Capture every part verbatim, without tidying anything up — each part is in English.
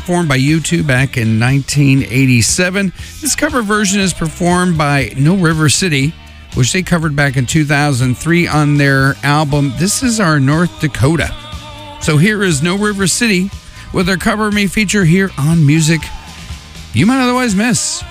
performed by U two back in nineteen eighty-seven. This cover version is performed by No River City, which they covered back in two thousand three on their album This Is Our North Dakota. So here is No River City with their Cover Me feature here on Music You Might Otherwise Miss.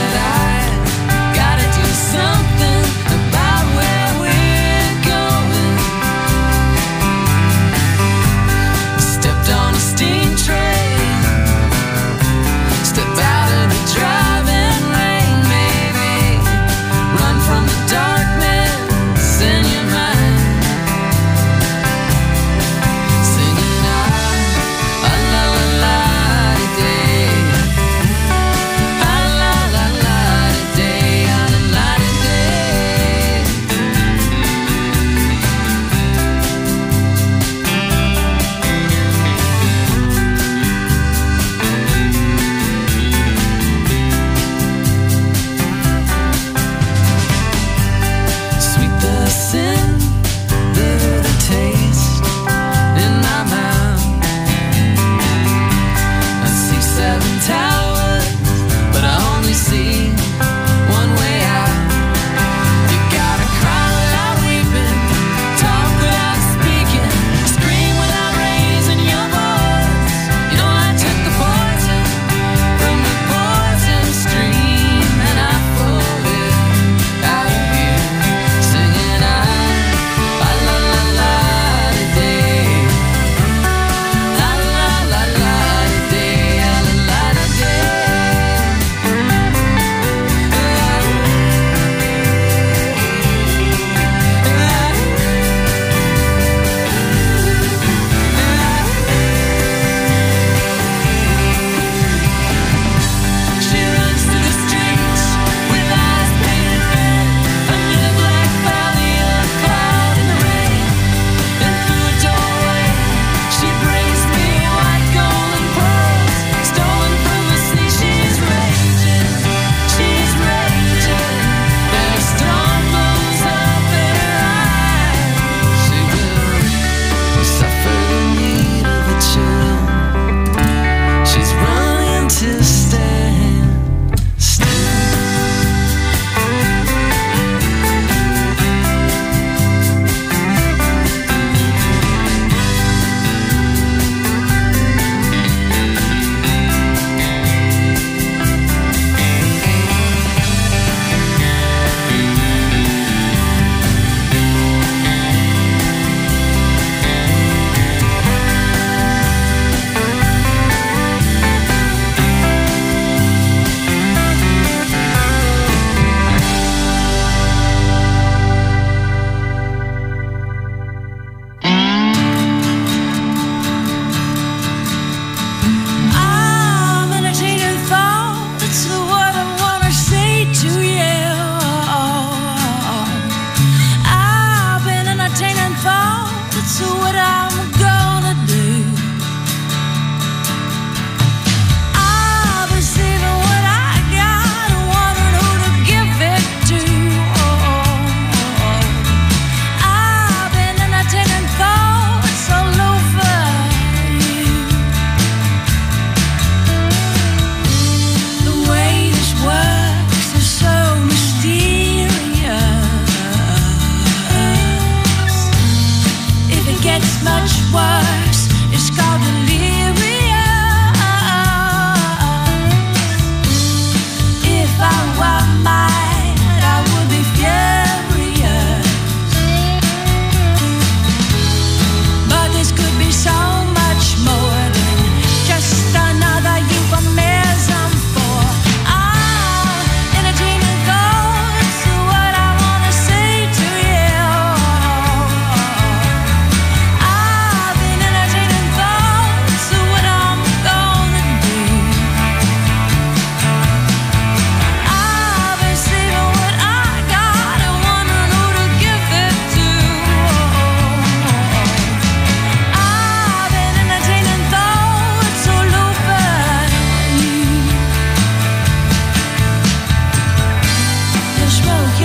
Gotta do something about where we're going.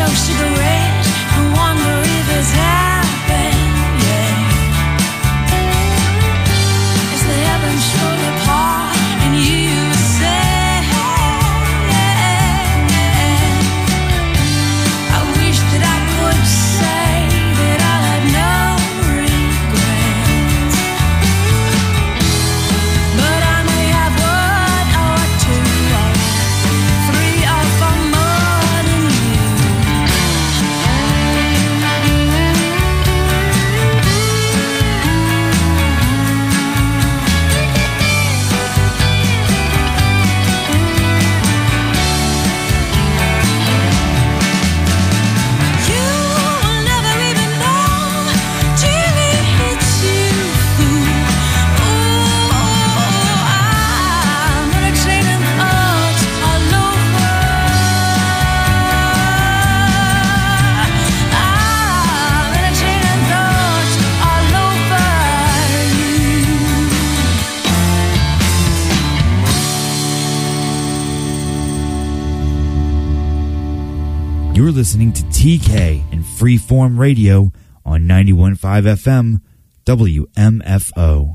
You're listening to T K and Freeform Radio on ninety-one point five F M, W M F O.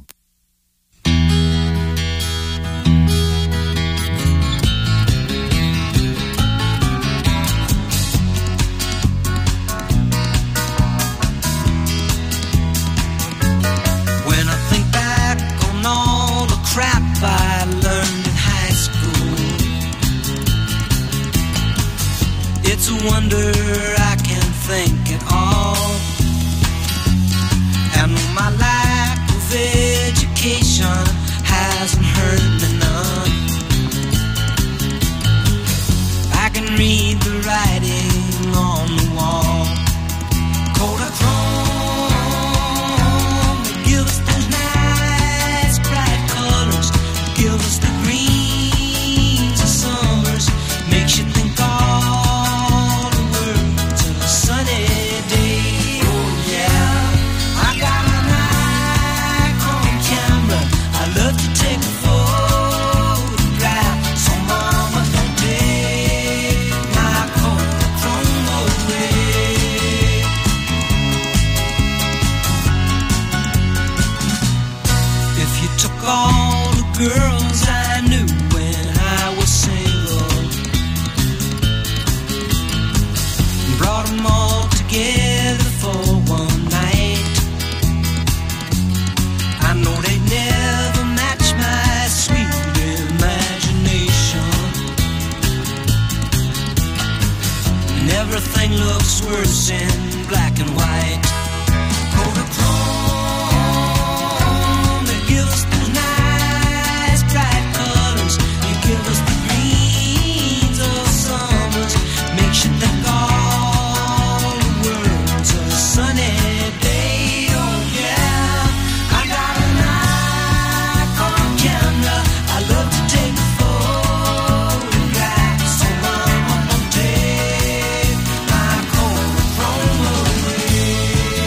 When I think back on all the crap I learned in high school, it's a wonder I can think at all. And my lack of education hasn't hurt me none. I can read the writing on the wall. Kodachrome, they give us those nice bright colors, give us the greens of summers, makes you think all the world's a sunny day. Oh yeah, I got an Nikon camera, I love to take a photograph, so mama don't take my Kodachrome away. If you took all the girls I knew when I was single, brought them all together for one night, I know they'd never match my sweet imagination. And everything looks worse in black and white. Kodachrome, they give us those nice bright colors, you give us the greens of summers, makes you think all the world's a sunny day. Oh yeah, I got a Nikon camera, I love to take photographs, so mama don't take my Kodachrome away.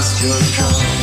bust your drums.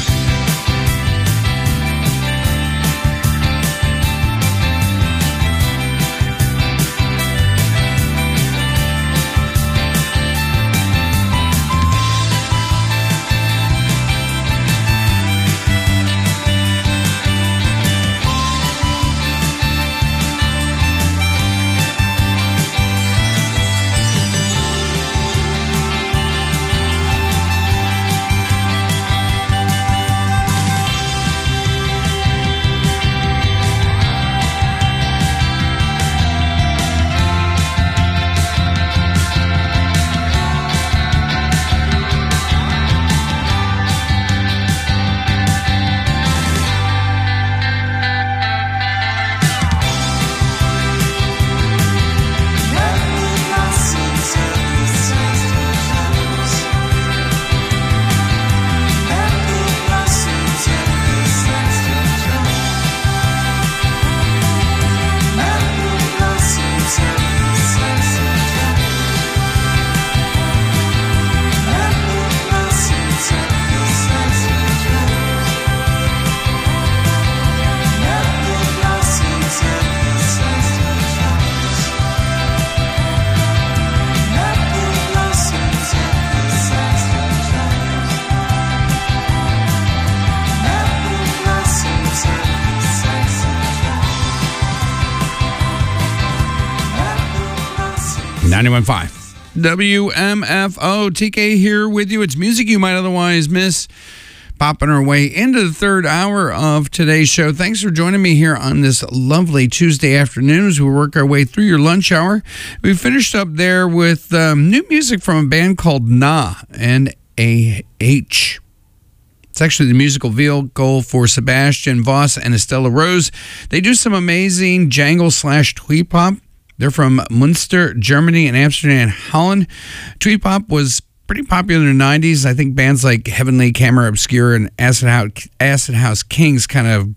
ninety-one point five W M F O. T K here with you. It's music you might otherwise miss. Popping our way into the third hour of today's show. Thanks for joining me here on this lovely Tuesday afternoon as we work our way through your lunch hour. We finished up there with um, new music from a band called Nah, N A H. It's actually the musical vehicle for Sebastian Voss and Estella Rose. They do some amazing jangle slash tweet pop. They're from Munster, Germany, and Amsterdam, and Holland. Tweet pop was pretty popular in the nineties. I think bands like Heavenly, Camera Obscura, and Acid House, Acid House Kings kind of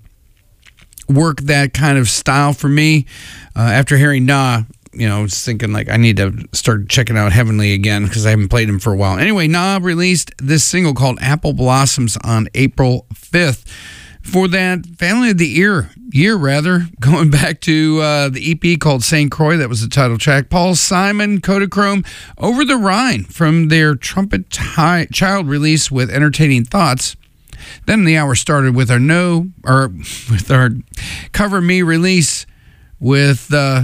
work that kind of style for me. Uh, after hearing Nah, you know, I was thinking like I need to start checking out Heavenly again because I haven't played them for a while. Anyway, Nah released this single called Apple Blossoms on April fifth. For that, Family of the Year, year rather, going back to uh, the E P called Saint Croix, that was the title track. Paul Simon, Kodachrome, Over the Rhine from their Trumpet Ti- Child release with Entertaining Thoughts. Then the hour started with our no, or with our Cover Me release with uh,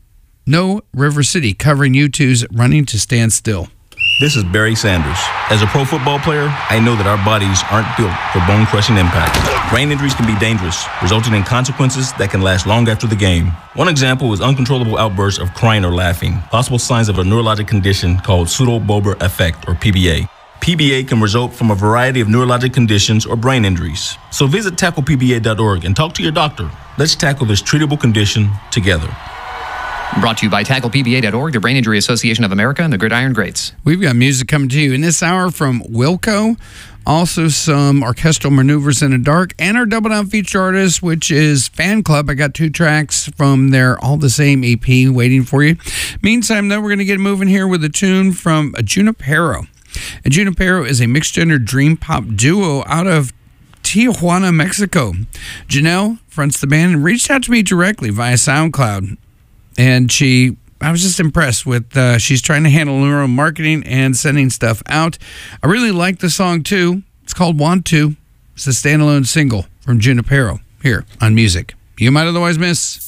No River City, covering U two's Running to Stand Still. This is Barry Sanders. As a pro football player, I know that our bodies aren't built for bone-crushing impact. Brain injuries can be dangerous, resulting in consequences that can last long after the game. One example is uncontrollable outbursts of crying or laughing, possible signs of a neurologic condition called pseudo-Bober effect, or P B A. P B A can result from a variety of neurologic conditions or brain injuries. So visit tackle P B A dot org and talk to your doctor. Let's tackle this treatable condition together. Brought to you by tackle P B A dot org, the Brain Injury Association of America, and the Gridiron Greats. We've got music coming to you in this hour from Wilco, also some orchestral maneuvers in the dark, and our double down feature artist, which is Fan Club. I got two tracks from their All the Same E P waiting for you. Meantime, though, we're going to get moving here with a tune from Junipero. And Junipero is a mixed-gender dream pop duo out of Tijuana, Mexico. Janelle fronts the band and reached out to me directly via SoundCloud. And she, I was just impressed with, uh, she's trying to handle her own marketing and sending stuff out. I really like the song, too. It's called Want To. It's a standalone single from Junipero here on Music You Might Otherwise Miss.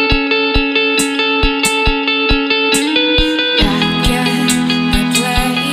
Back at my place.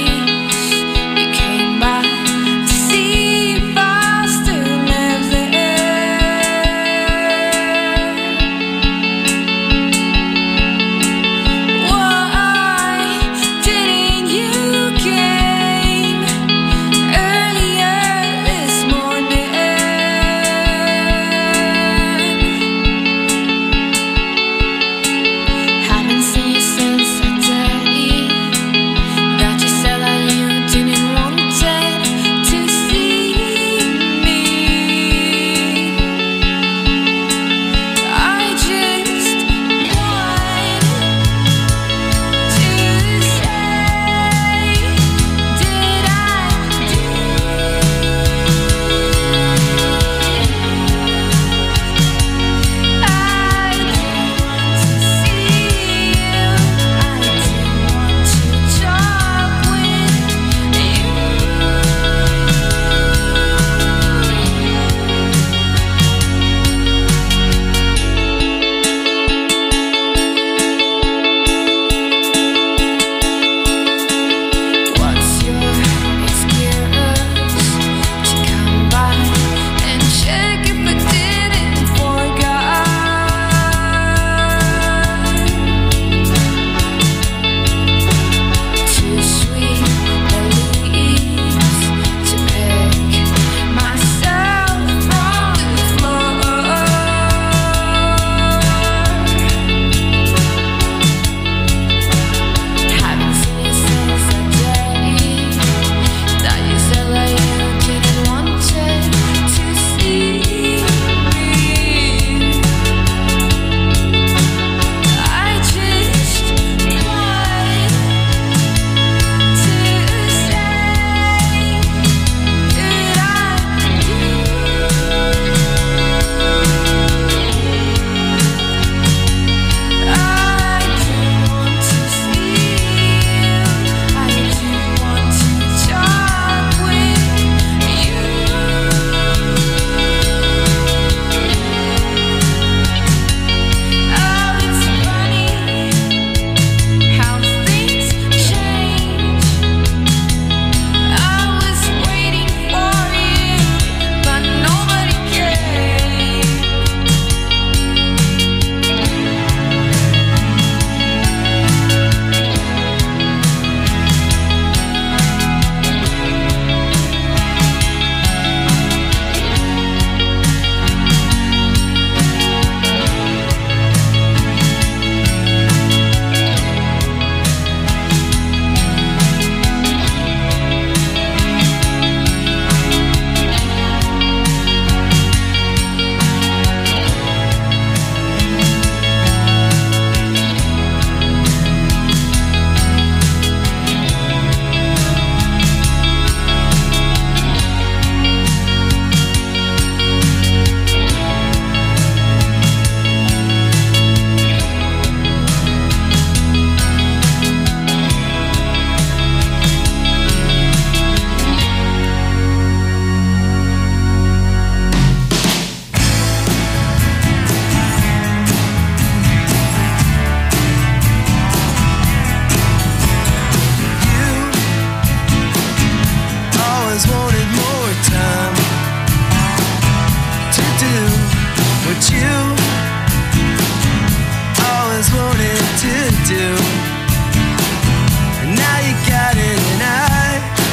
do. And now you got it, and I,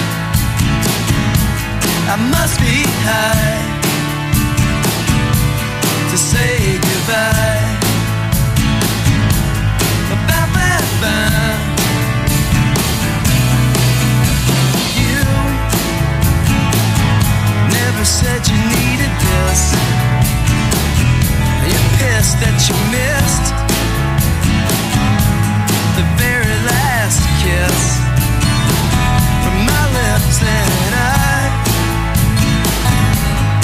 I must be high to say goodbye. Ba, ba, ba. You never said you needed this. You're pissed that you missed the very last kiss from my lips, and I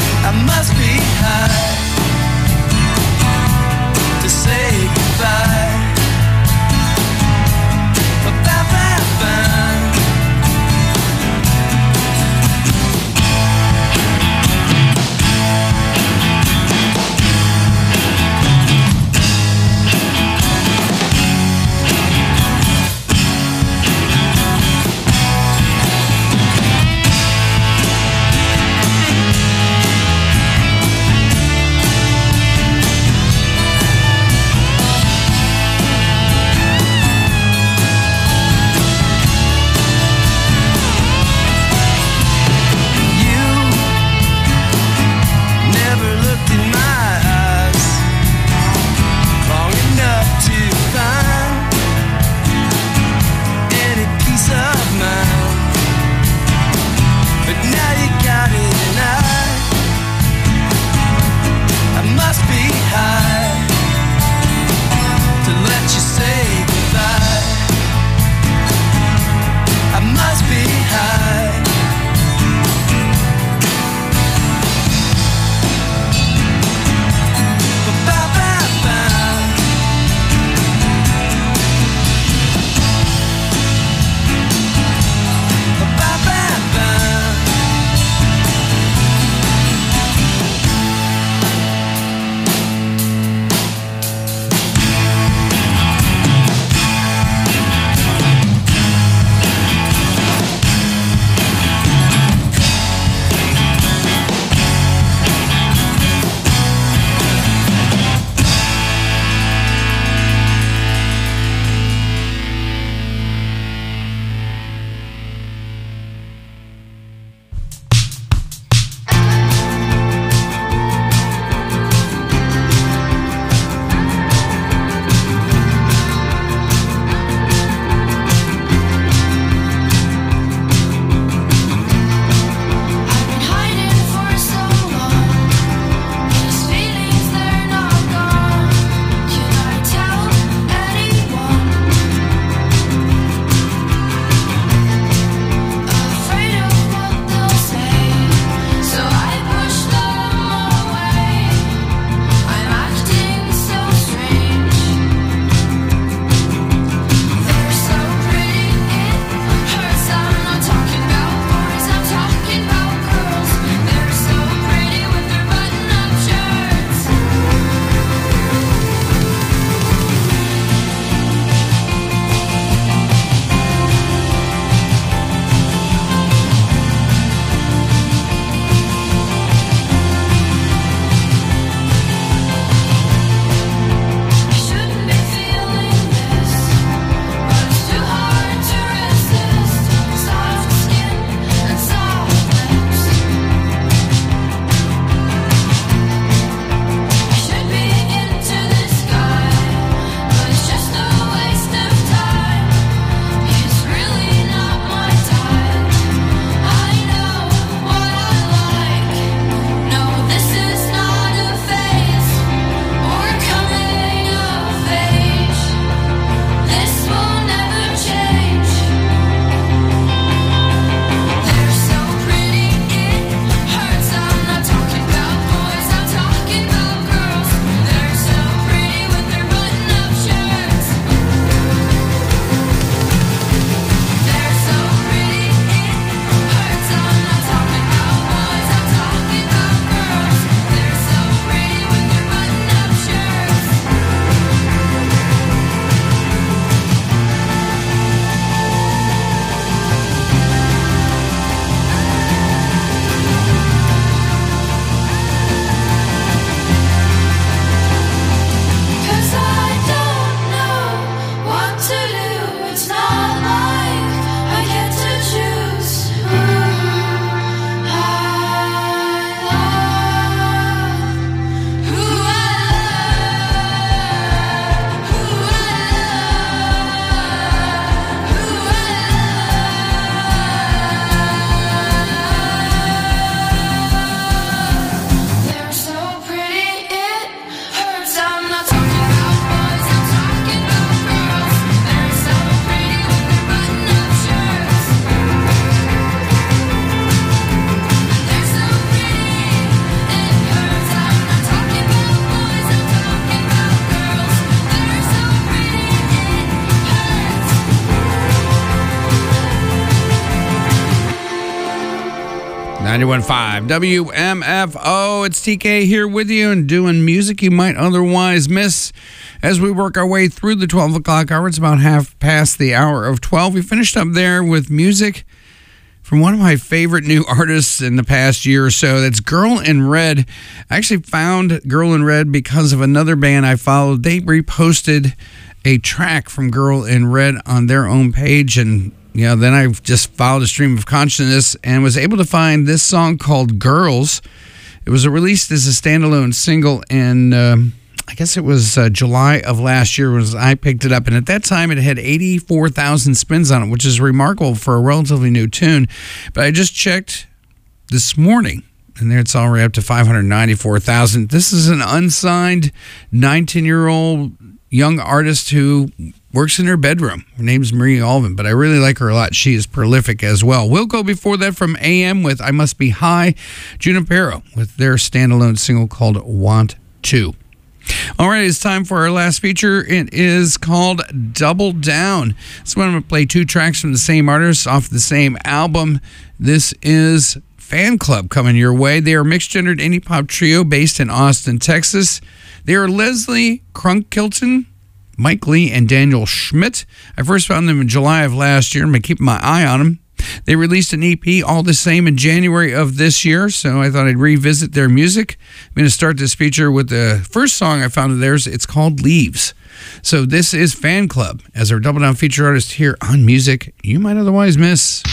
ninety-one point five W M F O. It's T K here with you and doing music you might otherwise miss as we work our way through the twelve o'clock hour. It's about half past the hour of twelve. We finished up there with music from one of my favorite new artists in the past year or so. That's Girl in Red. I actually found Girl in Red because of another band I followed. They reposted a track from Girl in Red on their own page, and you know, then I just followed a stream of consciousness and was able to find this song called Girls. It was released as a standalone single in, um, I guess it was uh, July of last year was I picked it up. And at that time, it had eighty-four thousand spins on it, which is remarkable for a relatively new tune. But I just checked this morning, and there it's already up to five hundred ninety-four thousand. This is an unsigned nineteen-year-old young artist who works in her bedroom. Her name's Marie Alvin, but I really like her a lot. She is prolific as well. We'll go before that from A M with I Must Be High. Junipero with their standalone single called Want To. All right, it's time for our last feature. It is called Double Down. So I'm going to play two tracks from the same artist off the same album. This is Fan Club coming your way. They are a mixed-gendered indie pop trio based in Austin, Texas. They are Leslie Crunkilton, Mike Lee, and Daniel Schmidt. I first found them in July of last year. I'm going to keep my eye on them. They released an E P, All the Same, in January of this year, so I thought I'd revisit their music. I'm going to start this feature with the first song I found of theirs. It's called Leaves. So this is Fan Club as our Double Down feature artist here on Music You Might Otherwise Miss.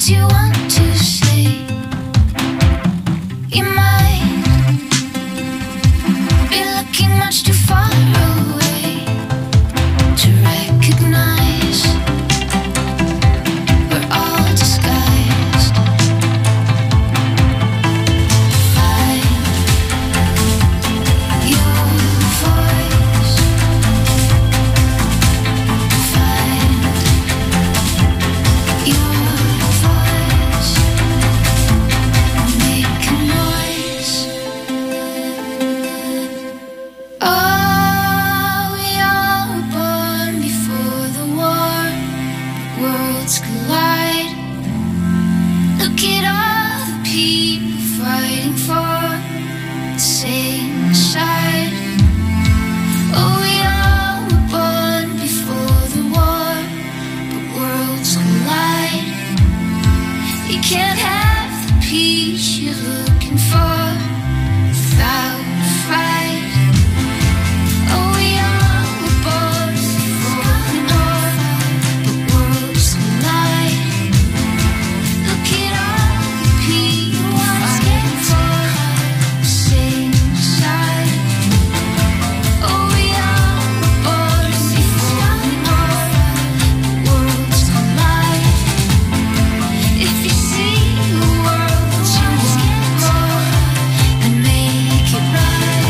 what you want to say. You might be looking much too far away to recognize we're all disguised. Find your voice. Find your voice. Make a noise. Oh, we all were born before the war. Worlds collide. Look at all the people fighting for the same side. Oh, we all were born before the war, but worlds collide. You can't have the peace you're looking for without a fight. Oh, we all were born before the war, but worlds collide. Look at all the people fighting for the same side. Oh, we all were born before the war, but worlds collide. If you see the world that you want more, then make it right.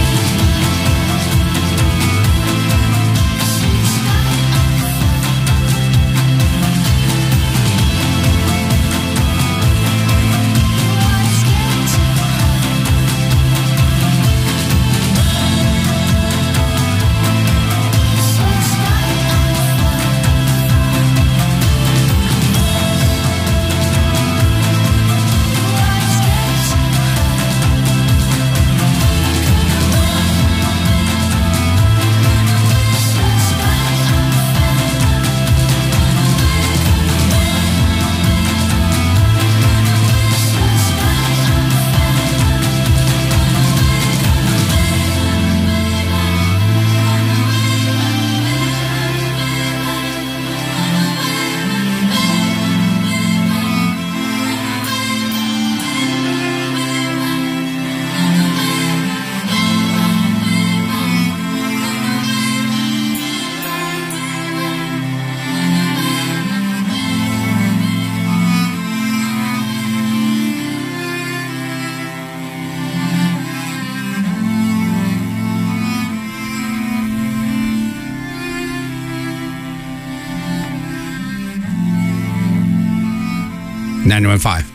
ninety-one point five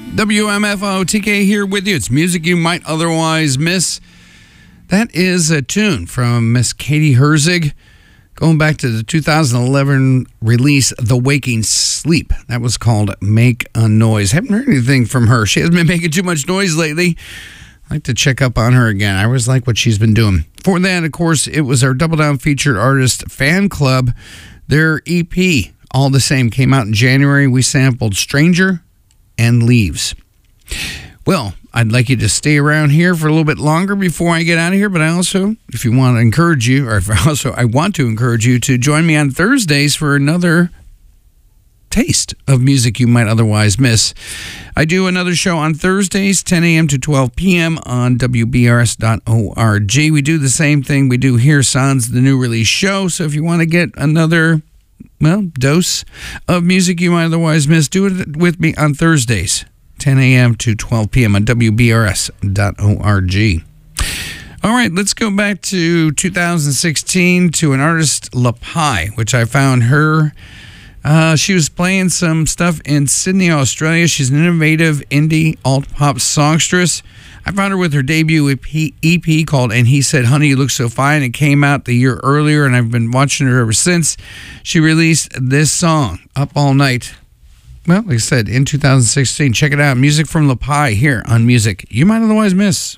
W M F O, T K here with you. It's music you might otherwise miss. That is a tune from Miss Katie Herzig, going back to the two thousand eleven release, The Waking Sleep. That was called Make a Noise. Haven't heard anything from her. She hasn't been making too much noise lately. I'd like to check up on her again. I always like what she's been doing. For that, of course, it was our Double Down featured artist Fan Club. Their E P, All the Same, came out in January. We sampled Stranger and Leaves. Well, I'd like you to stay around here for a little bit longer before I get out of here, but I also, if you want to encourage you, or if also I want to encourage you to join me on Thursdays for another taste of music you might otherwise miss. I do another show on Thursdays, ten a.m. to twelve p.m. on W B R S dot org. We do the same thing we do here, Sans, the new release show. So if you want to get another, well, dose of music you might otherwise miss, do it with me on Thursdays, ten a.m. to twelve p.m. on W B R S dot org. All right, let's go back to two thousand sixteen to an artist, Lapai, which I found her. Uh, she was playing some stuff in Sydney, Australia. She's an innovative indie alt-pop songstress. I found her with her debut E P called And He Said, Honey, You Look So Fine. It came out the year earlier, and I've been watching her ever since. She released this song, Up All Night. Well, like I said, in two thousand sixteen. Check it out. Music from Lapai here on Music You Might Otherwise Miss.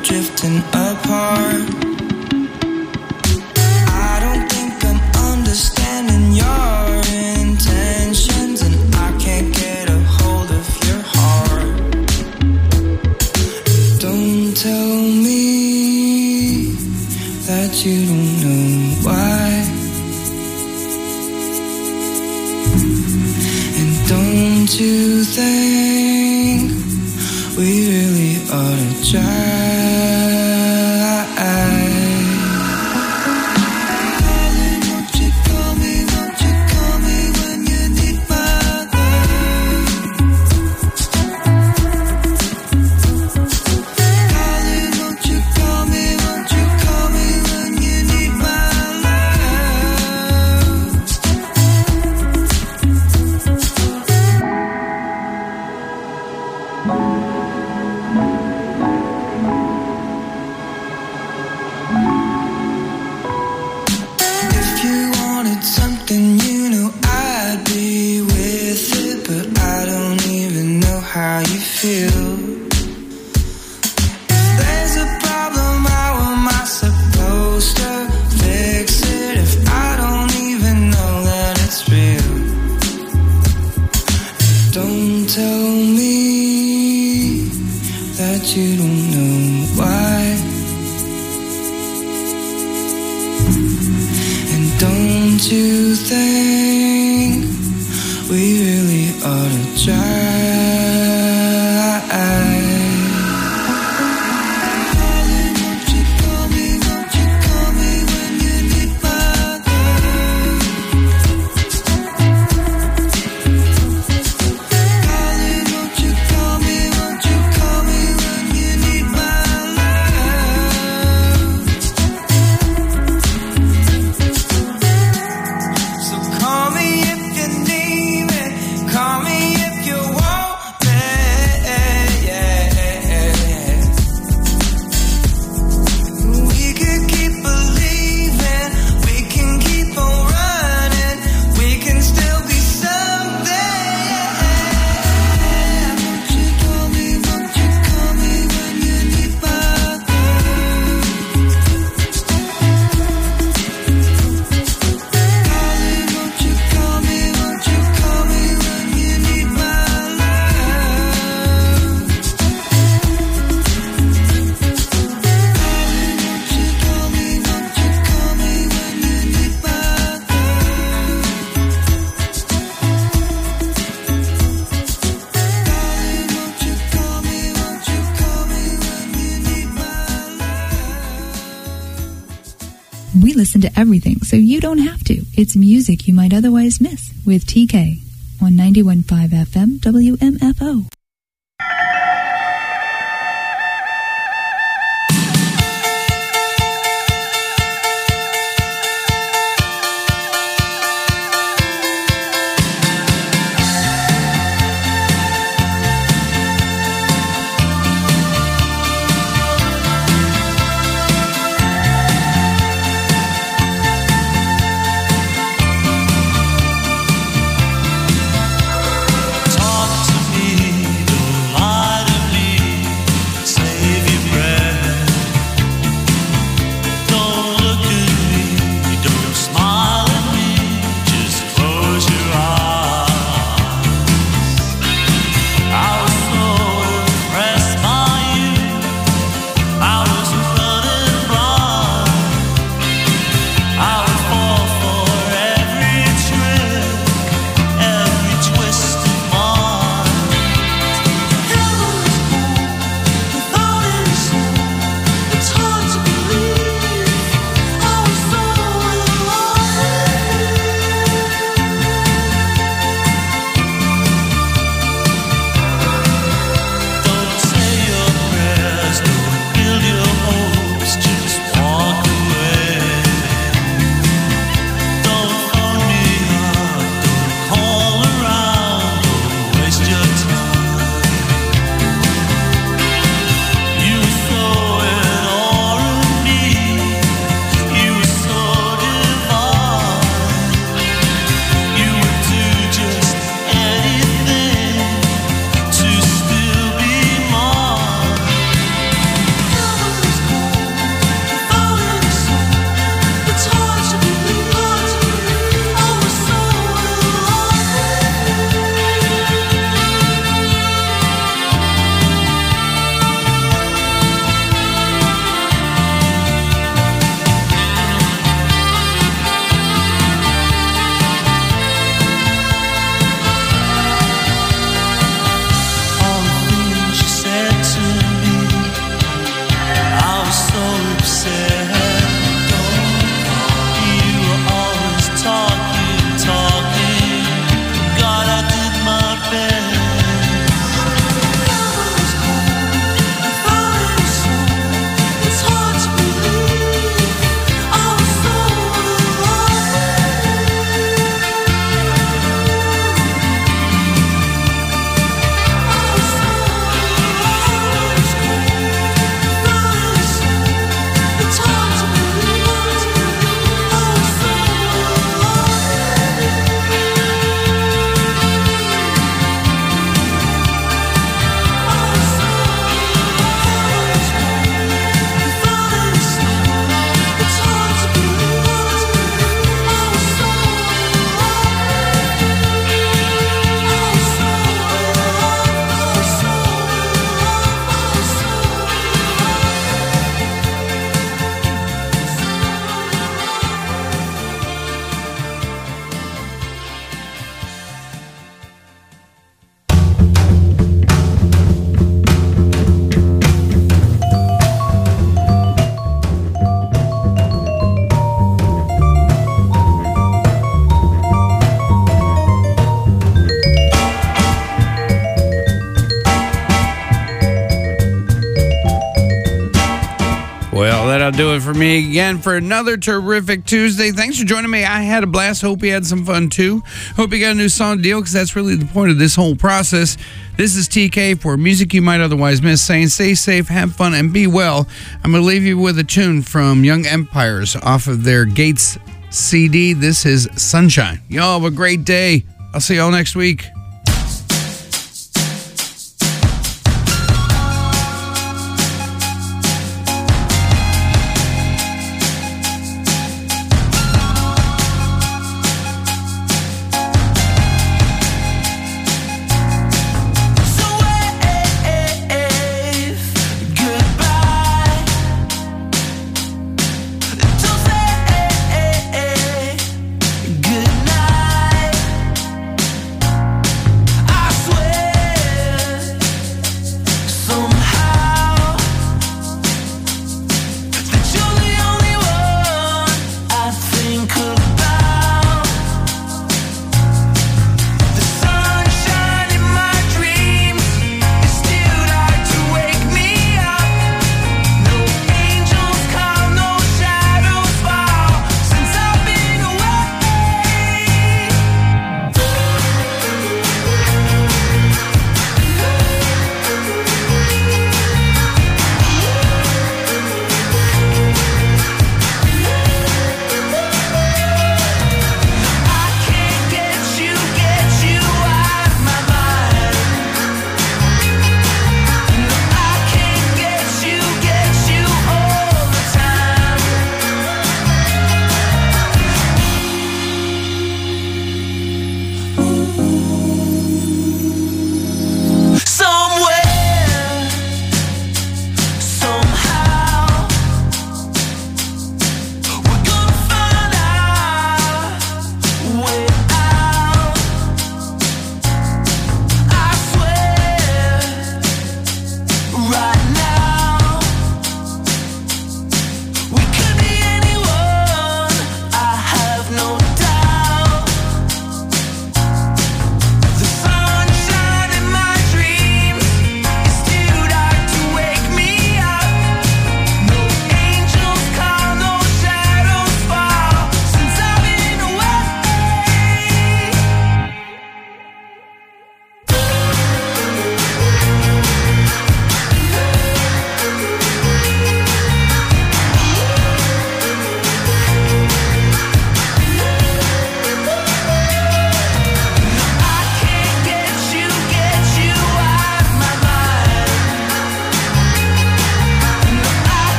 drifting apart. I don't think I'm understanding your intentions, and I can't get a hold of your heart. Don't tell me that you don't know why, and don't you think we really ought to try? We listen to everything so you don't have to. It's music you might otherwise miss with T K on ninety-one point five F M W M F O. Talk to me. That'll do it for me again for another terrific Tuesday. Thanks for joining me. I had a blast. Hope you had some fun too. Hope you got a new song deal, because that's really the point of this whole process. This is T K for Music You Might Otherwise Miss, saying stay safe, have fun, and be well. I'm going to leave you with a tune from Young Empires off of their Gates C D. This is Sunshine. Y'all have a great day. I'll see y'all next week. Good night.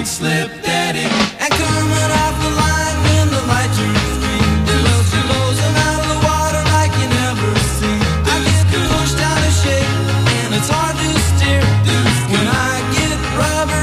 slip.